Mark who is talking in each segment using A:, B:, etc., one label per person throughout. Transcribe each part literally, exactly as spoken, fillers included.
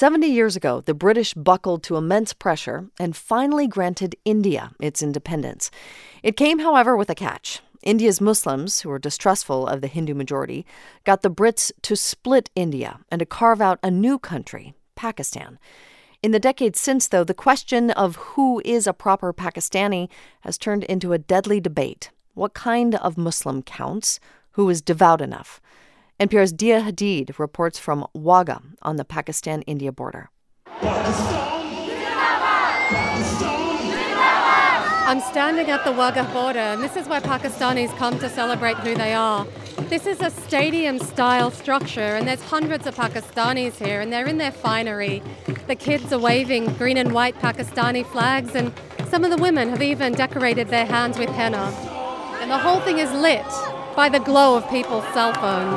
A: seventy years ago, the British buckled to immense pressure and finally granted India its independence. It came, however, with a catch. India's Muslims, who were distrustful of the Hindu majority, got the Brits to split India and to carve out a new country, Pakistan. In the decades since, though, the question of who is a proper Pakistani has turned into a deadly debate. What kind of Muslim counts? Who is devout enough? N P R's Dia Hadid reports from Wagah on the Pakistan-India border.
B: I'm standing at the Wagah border, and this is where Pakistanis come to celebrate who they are. This is a stadium-style structure, and there's hundreds of Pakistanis here, and they're in their finery. The kids are waving green and white Pakistani flags, and some of the women have even decorated their hands with henna. And the whole thing is lit by the glow of people's cell phones.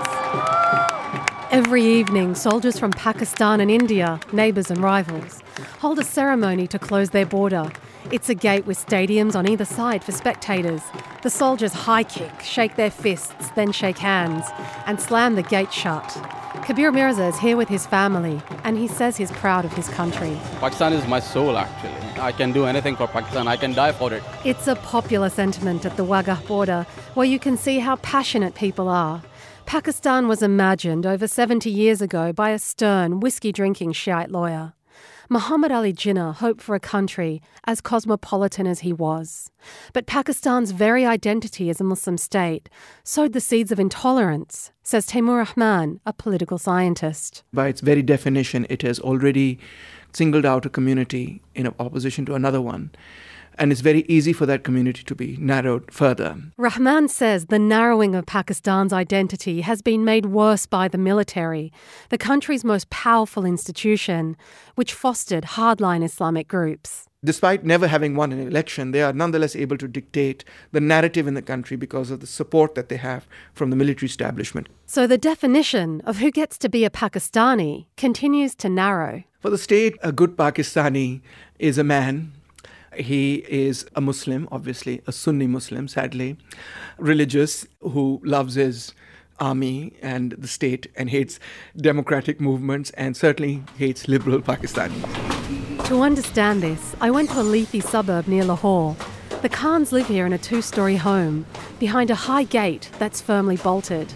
B: Every evening, soldiers from Pakistan and India, neighbours and rivals, hold a ceremony to close their border. It's a gate with stadiums on either side for spectators. The soldiers high kick, shake their fists, then shake hands, and slam the gate shut. Kabir Mirza is here with his family, and he says he's proud of his country.
C: Pakistan is my soul, actually. I can do anything for Pakistan. I can die for it.
B: It's a popular sentiment at the Wagah border, where you can see how passionate people are. Pakistan was imagined over seventy years ago by a stern, whiskey-drinking Shiite lawyer. Muhammad Ali Jinnah hoped for a country as cosmopolitan as he was. But Pakistan's very identity as a Muslim state sowed the seeds of intolerance, says Taimur Rahman, a political scientist.
D: By its very definition, it has already singled out a community in opposition to another one. And it's very easy for that community to be narrowed further.
B: Rahman says the narrowing of Pakistan's identity has been made worse by the military, the country's most powerful institution, which fostered hardline Islamic groups.
D: Despite never having won an election, they are nonetheless able to dictate the narrative in the country because of the support that they have from the military establishment.
B: So the definition of who gets to be a Pakistani continues to narrow.
D: For the state, a good Pakistani is a man. He is a Muslim, obviously, a Sunni Muslim, sadly, religious, who loves his army and the state and hates democratic movements and certainly hates liberal Pakistanis.
B: To understand this, I went to a leafy suburb near Lahore. The Khans live here in a two-storey home, behind a high gate that's firmly bolted.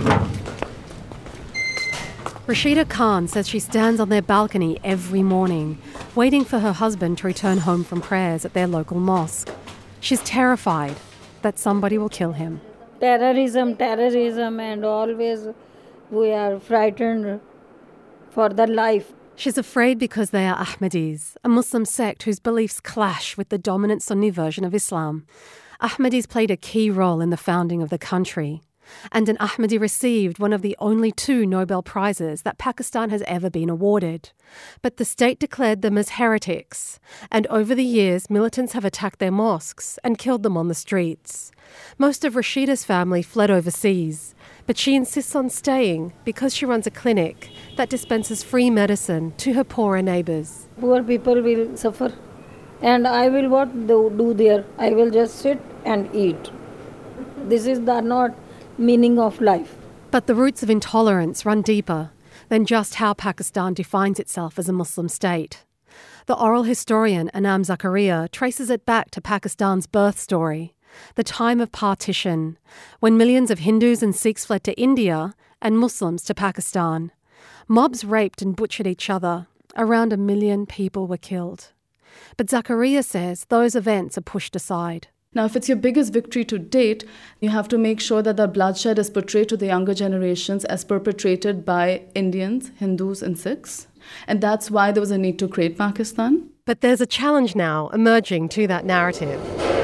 B: Rashida Khan says she stands on their balcony every morning, waiting for her husband to return home from prayers at their local mosque. She's terrified that somebody will kill him.
E: Terrorism, terrorism, and always we are frightened for the life.
B: She's afraid because they are Ahmadis, a Muslim sect whose beliefs clash with the dominant Sunni version of Islam. Ahmadis played a key role in the founding of the country. And an Ahmadi received one of the only two Nobel Prizes that Pakistan has ever been awarded. But the state declared them as heretics, and over the years, militants have attacked their mosques and killed them on the streets. Most of Rashida's family fled overseas, but she insists on staying because she runs a clinic that dispenses free medicine to her poorer neighbours.
E: Poor people will suffer, and I will what do there? I will just sit and eat. This is the not meaning of life.
B: But the roots of intolerance run deeper than just how Pakistan defines itself as a Muslim state. The oral historian Anam Zakaria traces it back to Pakistan's birth story, the time of partition, when millions of Hindus and Sikhs fled to India and Muslims to Pakistan. Mobs raped and butchered each other. Around a million people were killed. But Zakaria says those events are pushed aside.
F: Now, if it's your biggest victory to date, you have to make sure that the bloodshed is portrayed to the younger generations as perpetrated by Indians, Hindus, and Sikhs. And that's why there was a need to create Pakistan.
B: But there's a challenge now emerging to that narrative.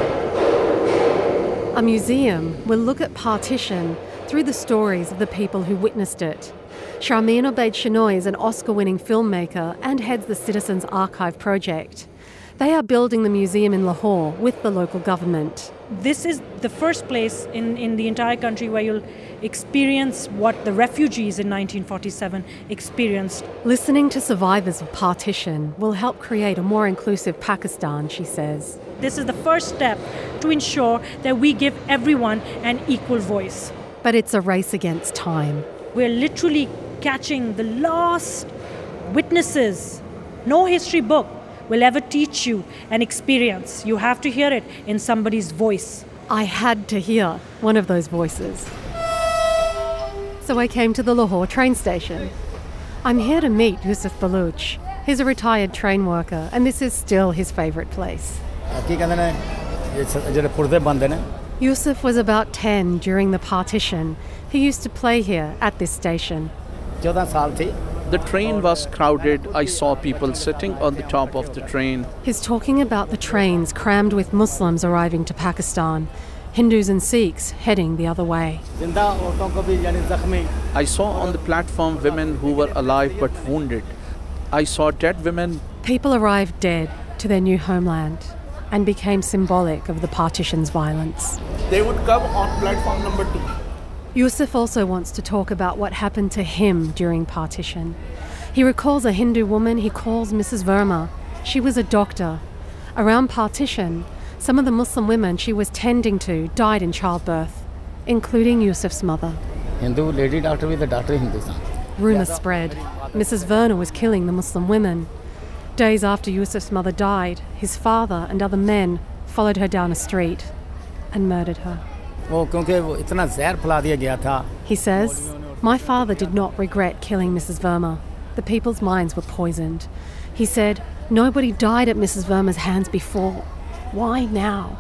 B: A museum will look at partition through the stories of the people who witnessed it. Sharmeen Obaid Shenoy is an Oscar-winning filmmaker and heads the Citizens Archive project. They are building the museum in Lahore with the local government.
G: This is the first place in, in the entire country where you'll experience what the refugees in nineteen forty-seven experienced.
B: Listening to survivors of partition will help create a more inclusive Pakistan, she says.
G: This is the first step to ensure that we give everyone an equal voice.
B: But it's a race against time.
G: We're literally catching the last witnesses. No history book will ever teach you an experience. You have to hear it in somebody's voice.
B: I had to hear one of those voices. So I came to the Lahore train station. I'm here to meet Yusuf Baloch. He's a retired train worker, and this is still his favourite place. Yusuf was about ten during the partition. He used to play here at this station.
H: The train was crowded. I saw people sitting on the top of the train.
B: He's talking about the trains crammed with Muslims arriving to Pakistan, Hindus and Sikhs heading the other way.
H: I saw on the platform women who were alive but wounded. I saw dead women.
B: People arrived dead to their new homeland and became symbolic of the partition's violence.
H: They would come on platform number two.
B: Yusuf also wants to talk about what happened to him during partition. He recalls a Hindu woman he calls Missus Verma. She was a doctor. Around partition, some of the Muslim women she was tending to died in childbirth, including Yusuf's mother.
I: Hindu lady doctor with the doctor Hindu.
B: Rumours spread. Missus Verna was killing the Muslim women. Days after Yusuf's mother died, his father and other men followed her down a street and murdered her. He says, my father did not regret killing Missus Verma. The people's minds were poisoned. He said, nobody died at Missus Verma's hands before. Why now?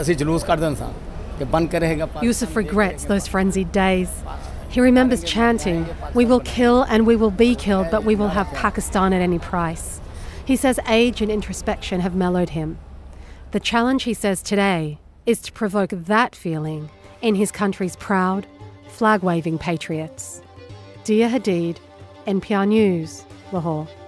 B: Yusuf regrets those frenzied days. He remembers chanting, we will kill and we will be killed, but we will have Pakistan at any price. He says age and introspection have mellowed him. The challenge, he says today, is to provoke that feeling in his country's proud, flag-waving patriots. Dia Hadid, N P R News, Lahore.